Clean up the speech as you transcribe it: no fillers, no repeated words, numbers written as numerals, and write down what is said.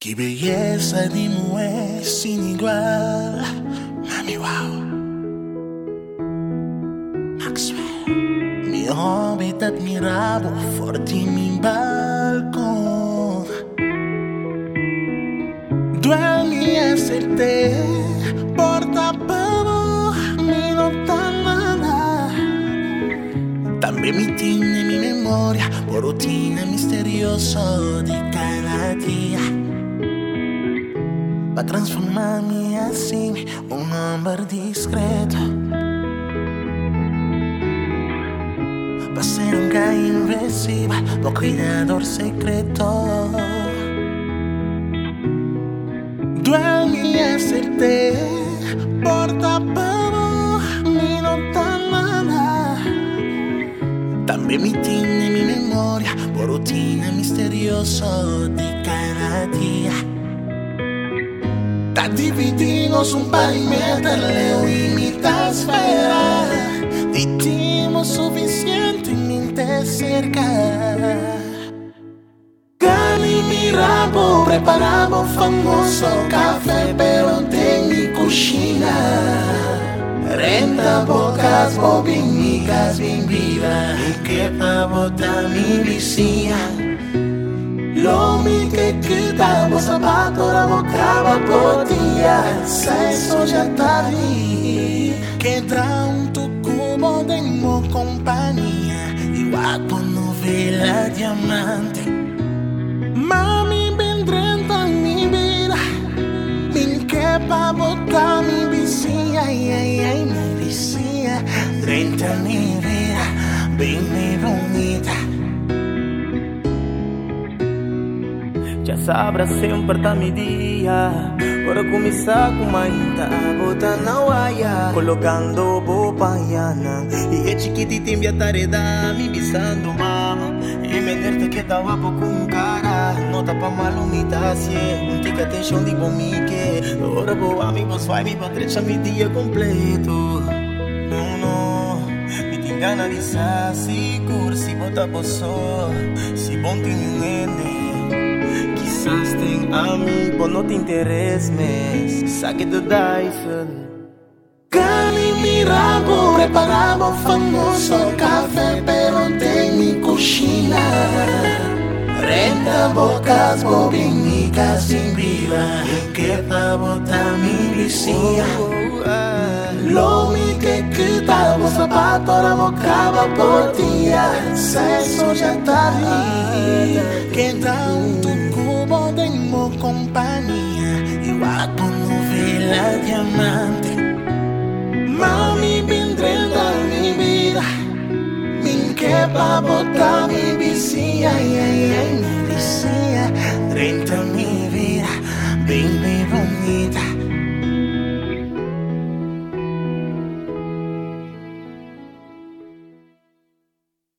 Que belleza de mujer sin igual. Mami, wow. Maxwell. Mi hobbit admiravo forte in mi balcón. Duermi hacerte porta pavo mi lontana. También mi tiene mi memoria por rutina misterioso de cada día. Pa' transformarme así un hombre discreto. Pa' ser un gay invisible, un cuidador secreto. Duermi hacerte porta pavo mi lontana. También mi tiene mi memoria por rutina misterioso de cada día. Ta dividimos un parimento leo y mitad esfera. Dimos suficientemente cerca. Cali mi rabo, preparamos famoso café, pero en mi cocina. Renta bocas, bobinigas, bien viva. Y que pa' botar mi vicia. Lo mi que quitamos zapato, la bocaba potilla. Eso ya está ahí. Queda un tu cubo de mo compañía. Igual por novela diamante. Mami, vendré en mi vida. Min que pa' botar mi vicia. Ay, mi vicia. 30 mi vida, bien mi bonita. Já sabrá sempre tá mi dia. Para começar com ainda bota na waia, colocando bopaiana. E é chiquitita em tareda, me bisando mama. E menerte que tava pouco com cara. Nota pa malumita se não tica atenção de bomique. Ora boa amigos vai me batrecha mi dia completo. No, me te engana de se cursi bota posso. Se bom tem um quizás ten a mí, pues no te intereses. Saque tu Dyson. Cali mi rabo, preparamos famoso café, pero en mi cocina. Renta bocas, bobinigas, sin viva. Que pa' botar mi vicia. Lo mi que quitamos zapato, la bocaba por día. Eso ya está ahí. Queda un tu cubo de mo compañía. Igual por novela diamante. Mami, vendré en mi vida. Min que pa' botar mi vicia.